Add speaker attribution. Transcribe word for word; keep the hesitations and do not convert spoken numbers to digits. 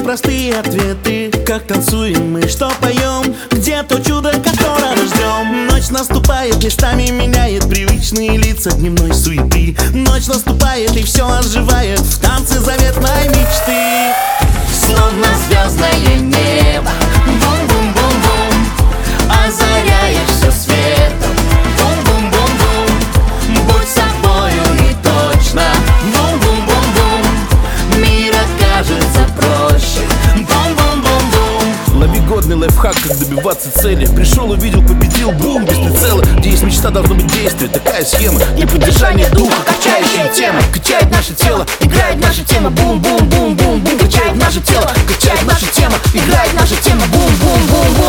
Speaker 1: простые ответы. Как танцуем мы, что поем, где то чудо, которого ждем. Ночь наступает, местами меняет привычные лица дневной суеты. Ночь наступает и все оживает в танце заветной мечты. Словно звездное небо, бум-бум-бум-бум, озаряешь все светом, бум-бум-бум-бум. Будь собою и точно, бум-бум-бум-бум, мир окажется проще, бум-бум-бум-бум.
Speaker 2: Лови годный лайфхак, как добиваться цели. Пришел, увидел, победил, бум, без прицела. Где есть мечта, должно быть действие. Такая схема для поддержания духа, качающая тема. Качает наше тело, играет наша тема. Бум-бум-бум-бум-бум, качает наше тело, качает наша тема. Играет наша тема, бум-бум-бум-бум.